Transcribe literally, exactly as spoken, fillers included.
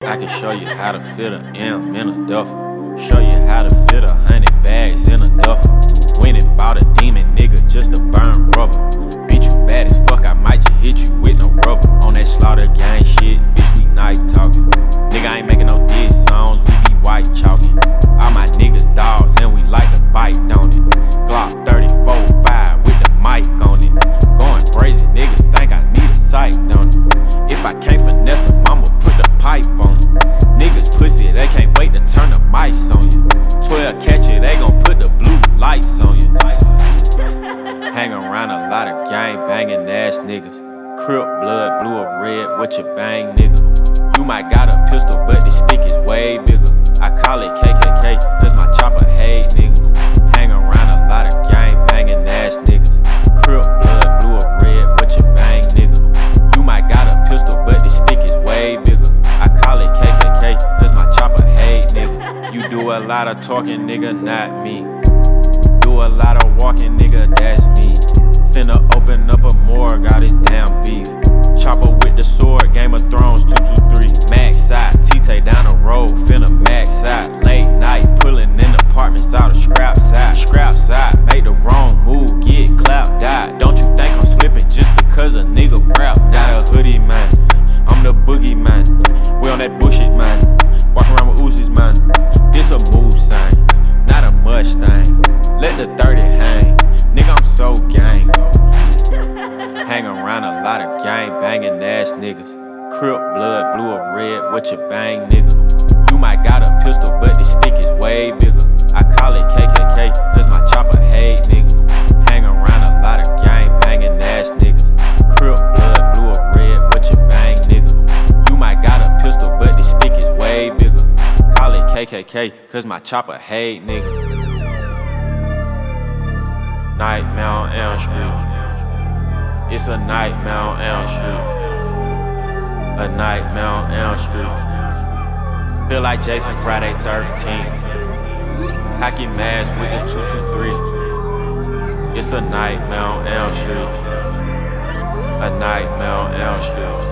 I can show you how to fit a M in a duffel. Show you how to fit a hundred bags in a duffel. Went and bought a demon nigga just to burn rubber. Bitch, you bad as fuck, I might just hit you with no rubber. On that slaughter gang shit, bitch, we knife talking. Nigga, I ain't making no diss songs, we be white chalking. All my niggas dogs and we like to bite, don't it? Glock thirty-four five with the mic on it. Going crazy, niggas think I need a sight, don't it? If I can't finesse them, I'ma put the pipe on them. Niggas pussy, they can't wait to turn the mics on you. twelve catch it, they gon' put the blue lights on you. Hang around a lot of gang banging ass niggas. Crip blood, blue or red, what you bang, nigga? You might got a pistol, but the stick is way bigger. I call it K K K, cause my chopper hate niggas. Hang around a lot of gang banging ass niggas. Crip blood, blue or red, what you bang, nigga? You might got a pistol, but the stick is way bigger. I call it K K K, cause my chopper hate nigga. You do a lot of talking, nigga, not me. Do a lot of walking, nigga, that's me. Finna open up a morgue, all this damn beef. Chopper with the sword, Game of Thrones two two three. Max side, T-Tay down the road, finna max side. Late night, pulling in apartments out of scrap side. Scrap side, make the wrong move, get clapped, die. Don't you think I'm slipping just because a nigga rap? Not a hoodie, man, I'm the boogie, man. We on that bullshit, man. Walk around with Uzis, man. This a move sign, not a Mustang. Let the thirty hang, nigga, I'm so gang. Hang around a lot of gang banging ass niggas. Crip blood, blue or red, what you bang, nigga? You might got a pistol, but the stick is way bigger. I call it K K K, cause my chopper hate niggas. Hang around a lot of gang banging ass niggas. Crip blood, blue or red, what you bang, nigga? You might got a pistol, but the stick is way bigger. Call it K K K, cause my chopper hate niggas. Nightmare on Elm Street. It's a nightmare on Elm Street. A nightmare on Elm Street. Feel like Jason Friday thirteenth. Hockey mask with the two two three. It's a nightmare on Elm Street. A nightmare on Elm Street.